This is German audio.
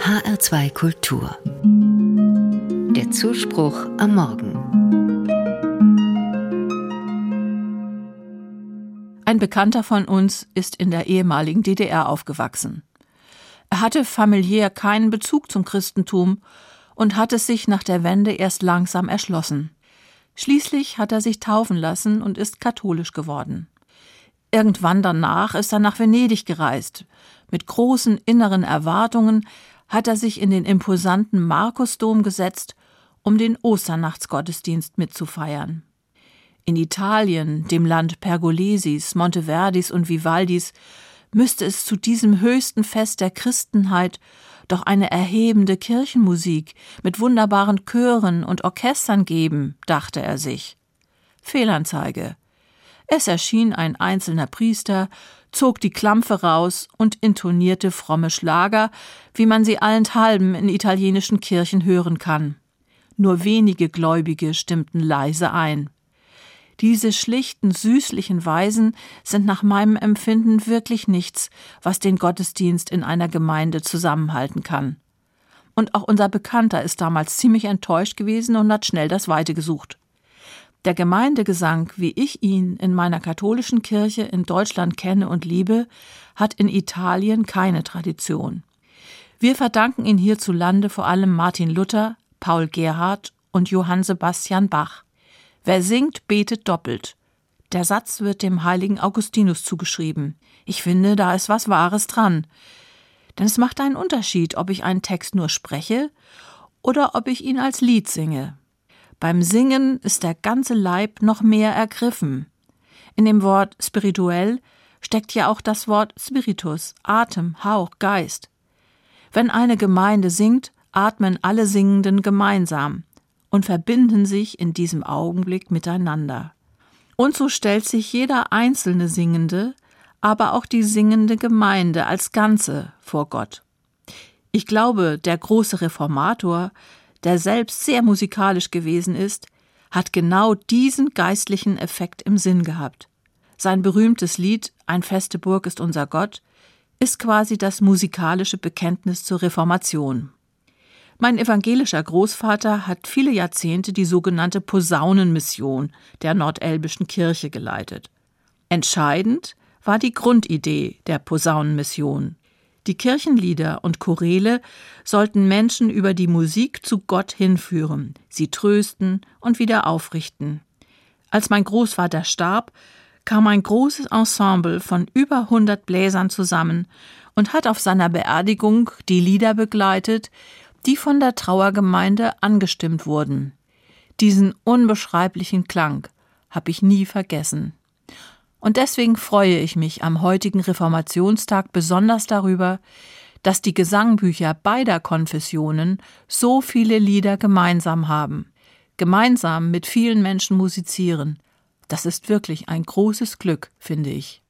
HR2 Kultur. Der Zuspruch am Morgen. Ein Bekannter von uns ist in der ehemaligen DDR aufgewachsen. Er hatte familiär keinen Bezug zum Christentum und hat es sich nach der Wende erst langsam erschlossen. Schließlich hat er sich taufen lassen und ist katholisch geworden. Irgendwann danach ist er nach Venedig gereist. Mit großen inneren Erwartungen hat er sich in den imposanten Markusdom gesetzt, um den Osternachtsgottesdienst mitzufeiern. In Italien, dem Land Pergolesis, Monteverdis und Vivaldis, müsste es zu diesem höchsten Fest der Christenheit doch eine erhebende Kirchenmusik mit wunderbaren Chören und Orchestern geben, dachte er sich. Fehlanzeige. Es erschien ein einzelner Priester, zog die Klampfe raus und intonierte fromme Schlager, wie man sie allenthalben in italienischen Kirchen hören kann. Nur wenige Gläubige stimmten leise ein. Diese schlichten, süßlichen Weisen sind nach meinem Empfinden wirklich nichts, was den Gottesdienst in einer Gemeinde zusammenhalten kann. Und auch unser Bekannter ist damals ziemlich enttäuscht gewesen und hat schnell das Weite gesucht. Der Gemeindegesang, wie ich ihn in meiner katholischen Kirche in Deutschland kenne und liebe, hat in Italien keine Tradition. Wir verdanken ihn hierzulande vor allem Martin Luther, Paul Gerhardt und Johann Sebastian Bach. Wer singt, betet doppelt. Der Satz wird dem heiligen Augustinus zugeschrieben. Ich finde, da ist was Wahres dran. Denn es macht einen Unterschied, ob ich einen Text nur spreche oder ob ich ihn als Lied singe. Beim Singen ist der ganze Leib noch mehr ergriffen. In dem Wort spirituell steckt ja auch das Wort Spiritus, Atem, Hauch, Geist. Wenn eine Gemeinde singt, atmen alle Singenden gemeinsam und verbinden sich in diesem Augenblick miteinander. Und so stellt sich jeder einzelne Singende, aber auch die singende Gemeinde als Ganze vor Gott. Ich glaube, der große Reformator, der selbst sehr musikalisch gewesen ist, hat genau diesen geistlichen Effekt im Sinn gehabt. Sein berühmtes Lied »Ein feste Burg ist unser Gott« ist quasi das musikalische Bekenntnis zur Reformation. Mein evangelischer Großvater hat viele Jahrzehnte die sogenannte Posaunenmission der Nordelbischen Kirche geleitet. Entscheidend war die Grundidee der Posaunenmission. Die Kirchenlieder und Choräle sollten Menschen über die Musik zu Gott hinführen, sie trösten und wieder aufrichten. Als mein Großvater starb, kam ein großes Ensemble von über 100 Bläsern zusammen und hat auf seiner Beerdigung die Lieder begleitet, die von der Trauergemeinde angestimmt wurden. Diesen unbeschreiblichen Klang habe ich nie vergessen. Und deswegen freue ich mich am heutigen Reformationstag besonders darüber, dass die Gesangbücher beider Konfessionen so viele Lieder gemeinsam haben. Gemeinsam mit vielen Menschen musizieren. Das ist wirklich ein großes Glück, finde ich.